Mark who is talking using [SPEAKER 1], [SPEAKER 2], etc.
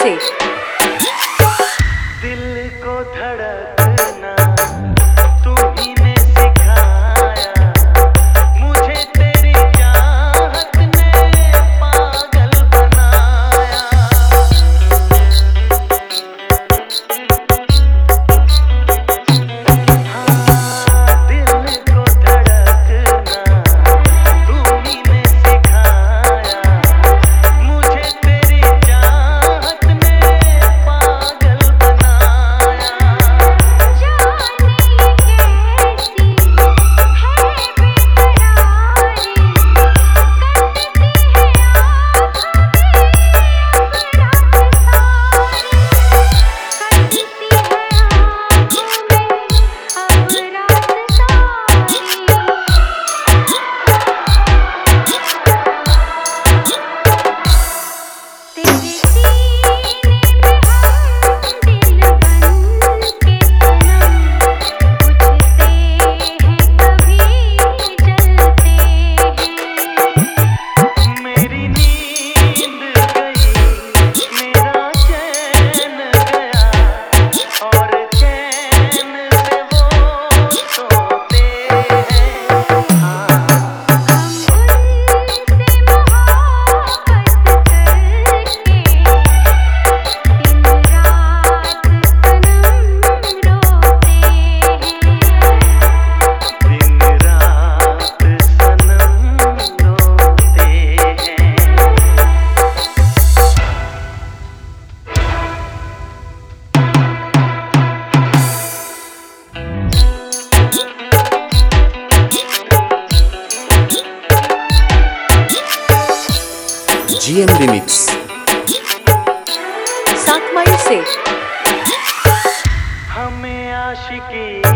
[SPEAKER 1] से।
[SPEAKER 2] दिल को धड़कना तुम्ही सिखाया, मुझे तेरी चाहत ने पागल बनाया। हाँ, दिल को धड़कना तुम्ही सिखाया, मुझे तेरी चाहत ने पागल बनाया।
[SPEAKER 3] जाने ये कैसी है बेकरारी, करती है आँखों में अब रात सारी, तेरे सीने में हम दिल बन के सनम, बुझते हैं कभी जलते हैं।
[SPEAKER 2] मेरी नींद गई, मेरा चैन गया, और चैन से वो सोते हैं। हाँ,
[SPEAKER 3] हम उनसे मोहब्बत करके दिन रात सनम रोते हैं।
[SPEAKER 2] दिन रात सनम रोते हैं।
[SPEAKER 4] GM Remix।
[SPEAKER 1] 7 माइल से।
[SPEAKER 2] हमें आशिकी